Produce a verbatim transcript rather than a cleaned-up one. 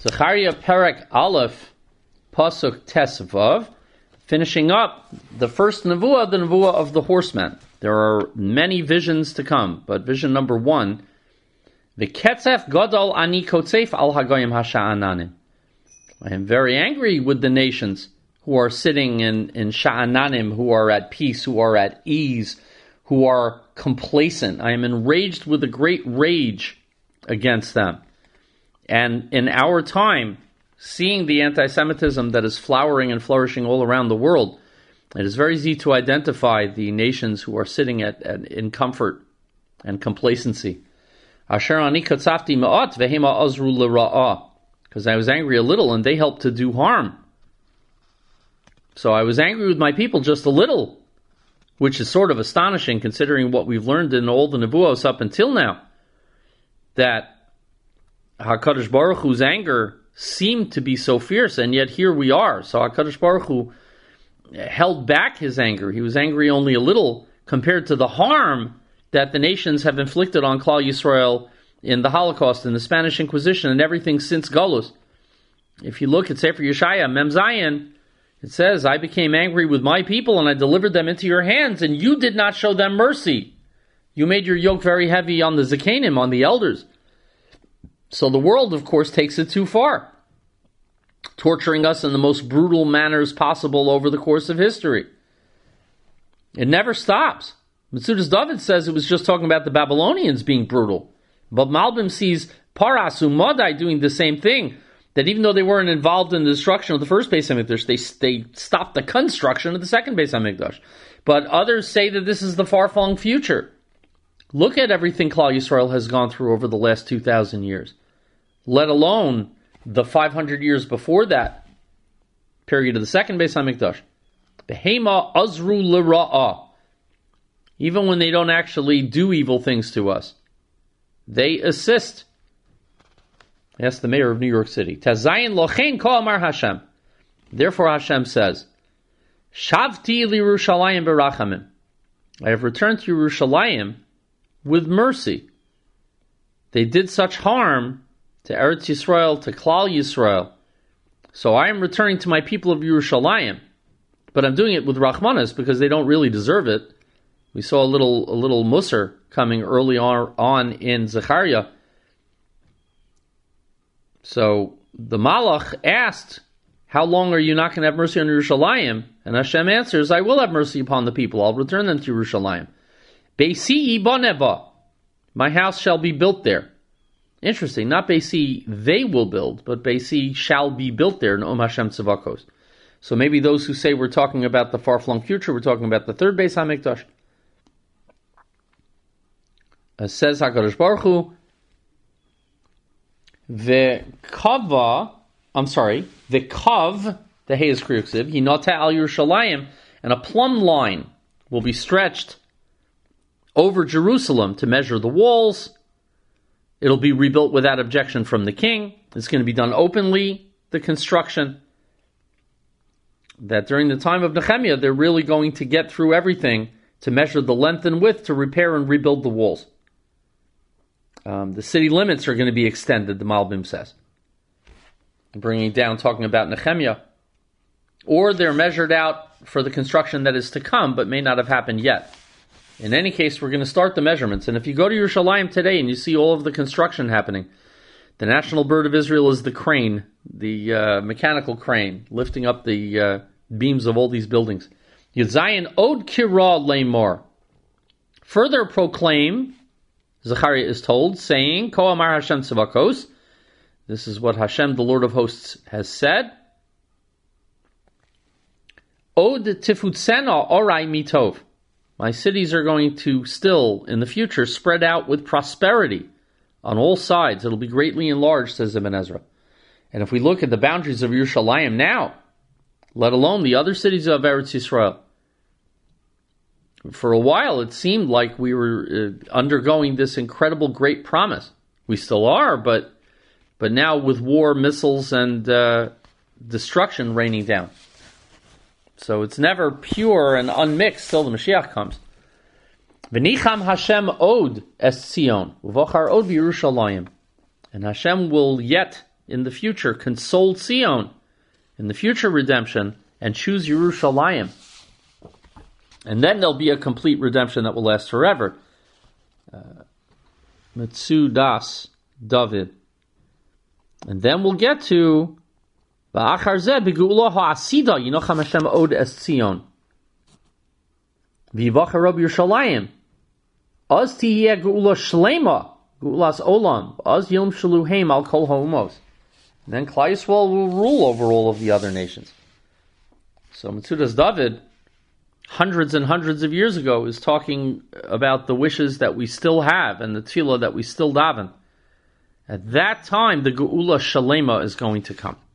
Zechariah Perek Aleph, Pasuk Tesvav, finishing up the first nevuah, the nevuah of the horseman. There are many visions to come, but vision number one, V'ketzef gadol ani kotzef al hagoyim hasha'ananim. I am very angry with the nations who are sitting in, in sha'ananim, who are at peace, who are at ease, who are complacent. I am enraged with a great rage against them. And in our time, seeing the anti-Semitism that is flowering and flourishing all around the world, it is very easy to identify the nations who are sitting at, at in comfort and complacency. Asher ani katzafti ma'at vehema azru l'ra'ah. Because I was angry a little and they helped to do harm. So I was angry with my people just a little, which is sort of astonishing considering what we've learned in all the nevuos up until now, that HaKadosh Baruch Hu's anger seemed to be so fierce, and yet here we are. So HaKadosh Baruch Hu held back his anger. He was angry only a little compared to the harm that the nations have inflicted on Klal Yisrael in the Holocaust, in the Spanish Inquisition, and everything since Golus. If you look at Sefer Yeshaya, Mem Zayin, it says, I became angry with my people and I delivered them into your hands, and you did not show them mercy. You made your yoke very heavy on the Zekanim, on the elders. So the world, of course, takes it too far, torturing us in the most brutal manners possible over the course of history. It never stops. Metzudas David says it was just talking about the Babylonians being brutal. But Malbim sees Paras Umadai doing the same thing, that even though they weren't involved in the destruction of the first Beis HaMikdash, they, they stopped the construction of the second Beis HaMikdash. But others say that this is the far-flung future. Look at everything Klal Yisrael has gone through over the last two thousand years. Let alone the five hundred years before that period of the second Beis HaMikdash. Behema azru l'ra'ah. Even when they don't actually do evil things to us, they assist. That's the mayor of New York City. Tazayin lochein ko amar Hashem. Therefore Hashem says, Shavti l'Yerushalayim berachamim. I have returned to Yerushalayim with mercy. They did such harm to Eretz Yisrael, to Klal Yisrael. So I am returning to my people of Yerushalayim, but I'm doing it with Rachmanas because they don't really deserve it. We saw a little a little Musar coming early on, on in Zechariah. So the Malach asked, how long are you not going to have mercy on Yerushalayim? And Hashem answers, I will have mercy upon the people. I'll return them to Yerushalayim. Beisi yiboneh, my house shall be built there. Interesting, not Beisi they will build, but Beisi shall be built there, Noam Hashem Tzavakos. So maybe those who say we're talking about the far-flung future, we're talking about the third Beis HaMikdash. Uh, says HaKadosh Baruch Hu, the kava, I'm sorry, the kav, the hay is kriuksiv, hinata al Yerushalayim, and a plumb line will be stretched over Jerusalem to measure the walls. It'll be rebuilt without objection from the king. It's going to be done openly, the construction. That during the time of Nehemiah, they're really going to get through everything to measure the length and width to repair and rebuild the walls. Um, the city limits are going to be extended, the Malbim says. Bringing it down, talking about Nehemiah. Or they're measured out for the construction that is to come, but may not have happened yet. In any case, we're going to start the measurements. And if you go to Yerushalayim today and you see all of the construction happening, the national bird of Israel is the crane, the uh, mechanical crane, lifting up the uh, beams of all these buildings. Yedzayin od kira leimor. Further proclaim, Zechariah is told, saying, Ko amar Hashem tzavakos. This is what Hashem, the Lord of hosts, has said. Od tifutsena orai mitov. My cities are going to still, in the future, spread out with prosperity on all sides. It'll be greatly enlarged, says Ibn Ezra. And if we look at the boundaries of Yerushalayim now, let alone the other cities of Eretz Yisrael, for a while it seemed like we were uh, undergoing this incredible great promise. We still are, but but now with war, missiles, and uh, destruction raining down. So it's never pure and unmixed till the Mashiach comes. V'nicham Hashem od es Tzion, uvochar od v'Yerushalayim. And Hashem will yet in the future, console Zion in the future redemption, and choose Yerushalayim. And then there'll be a complete redemption that will last forever. Metzudas David. And then we'll get to Va'achar zeh begeula ha'asida yinocham Hashem od es Zion. V'yivachar Rabbi Yerushalayim. Az tihiyeh geula shlema, geulas olam. Az yom shaluheim al kol ha'umos. And then Klal Yisrael will rule over all of the other nations. So Metzudas David, hundreds and hundreds of years ago, is talking about the wishes that we still have and the tefillah that we still daven. At that time, the Geula Shalema is going to come.